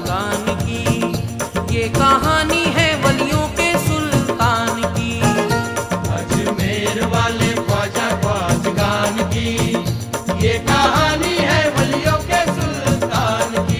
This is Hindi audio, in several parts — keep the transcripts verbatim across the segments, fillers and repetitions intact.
गान की। ये कहानी है वलियों के सुल्तान की। अजमेर वाले ख्वाजा ख्वाजगान की ये कहानी है वलियों के सुल्तान की।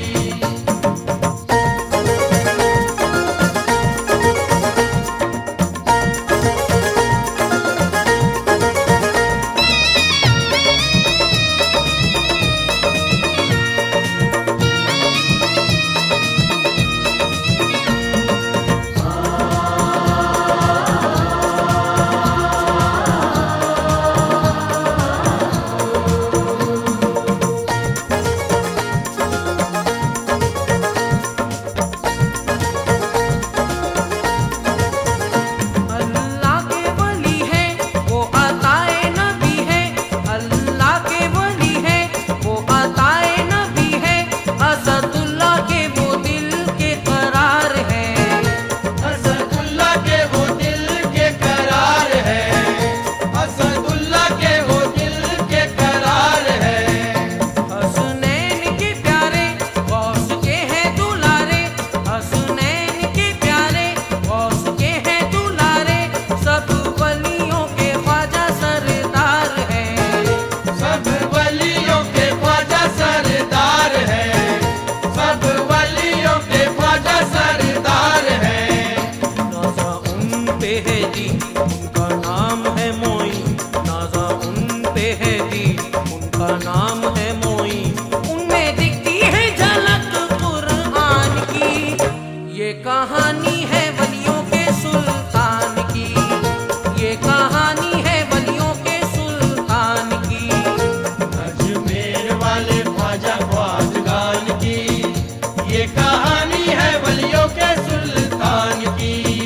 उनका नाम है मोइन, नाजा उन पे है दी, उनका नाम है मोइन। उनमें दिखती है झलक कुरान की। ये कहानी है वलियों के सुल्तान की। ये कहानी है वलियों के सुल्तान की। अजमेर वाले ख्वाजा ख्वाजगान की ये कहानी है वलियों के सुल्तान की।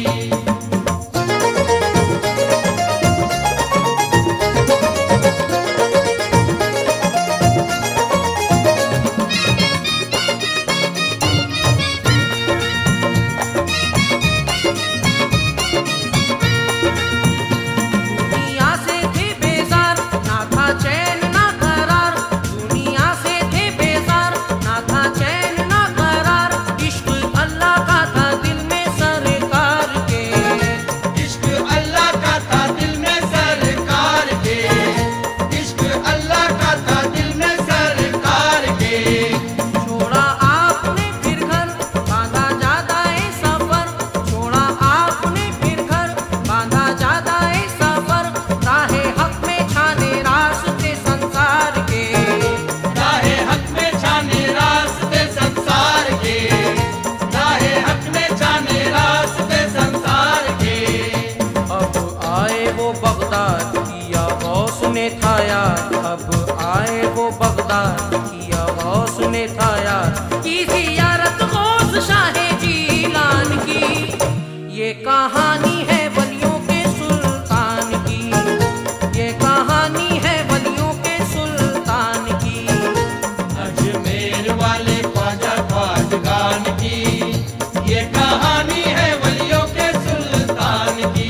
अब आए वो बगदाद किया गौस ने था यार की जियारत गौस शाहे जीलान की। ये कहानी है वलियों के सुल्तान की। ये कहानी है वलियों के सुल्तान की। अजमेर वाले ख्वाजा ख्वाजगान की ये कहानी है वलियों के सुल्तान की।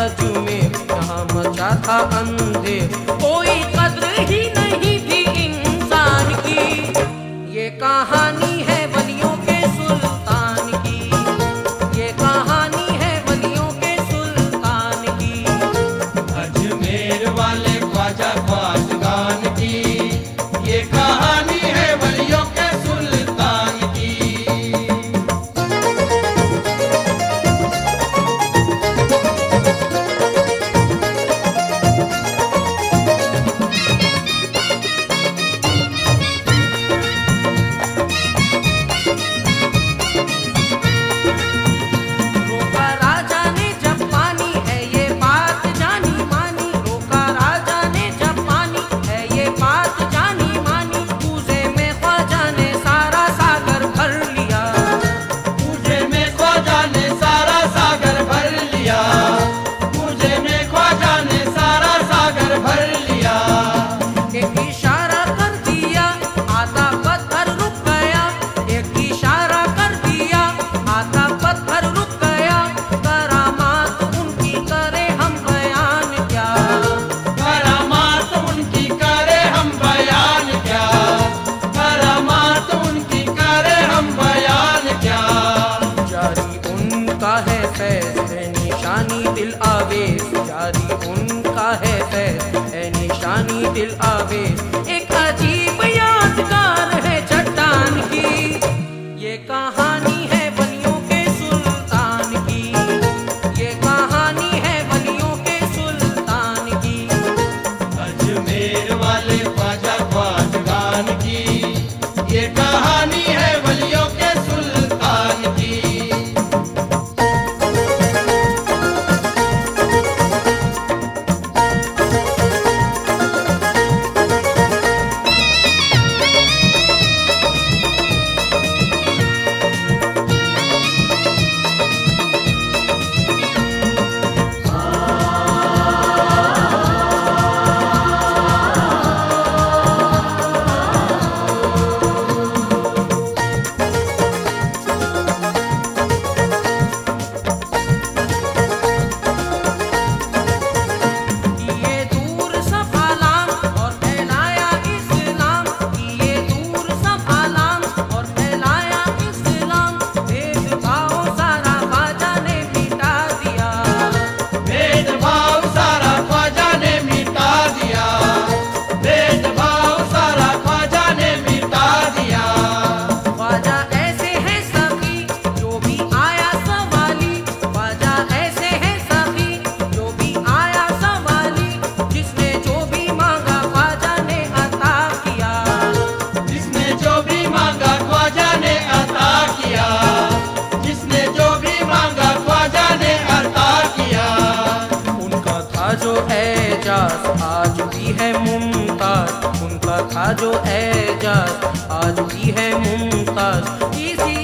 अजमेर, यहाँ मचा था अंधेर, कोई कद्र ही नहीं थी इंसान की। ये कहानी है वलियों के सुल्तान की, ये कहानी है वलियों के सुल्तान की। अजमेर वाले ख्वाजा ख्वाजगान की, ये कहानी है वलियों के सुल्तान की। रोका राजा ने जब पानी है ये बात जानी मानी, रोका राजा ने जब पानी है ये बात जानी मानी, पूजे में ख्वाजा ने सारा सागर भर लिया, पूजे में ख्वाजा ने सारा सागर भर लिया, पूजे में ख्वाजा ने सारा सागर भर लिया। एक इशारा कर दिया आता पत्थर रुक गया, एक इशारा कर दिया आता पत्थर रुक गया, करामात उनकी करे हम बयान क्या, करामात उनकी करे हम बयान क्या, करामात उनकी करे हम बयान क्या। जारी उनका है फैज है निशानी दिल आवेश, जारी उनका है फैज है निशानी दिल आवेश, एक अजीब यादगार है चट्टान की। ये कहानी है वलियों के सुल्तान की, ये कहानी है वलियों के सुल्तान की। अजमेर वाले ख्वाजा ख्वाजगान की, ये कहानी है वलियों के सुल्तान की। किए दूर सब आलाम और फैलाया इस्लाम, किए दूर सब आलाम और फैलाया इस्लाम, भेदभाव सारा ख्वाजा ने मिटा दिया, भेदभाव सारा ख्वाजा ने मिटा दिया, भेदभाव सारा ख्वाजा ने मिटा दिया। ख्वाजा ऐसे है सखी जो भी आया सवाली, ख्वाजा ऐसे है सखी जो भी आया सवाली, जिसने जो भी मांगा ख्वाजा ने अता किया, जिसने जो भी मांगा ख्वाजा ने अता किया, जिसने जो भी मांगा ख्वाजा ने अता किया। उनका था जो एजाज आज भी है मुमताज, उनका था जो एजाज आज भी है मुमताज, इसी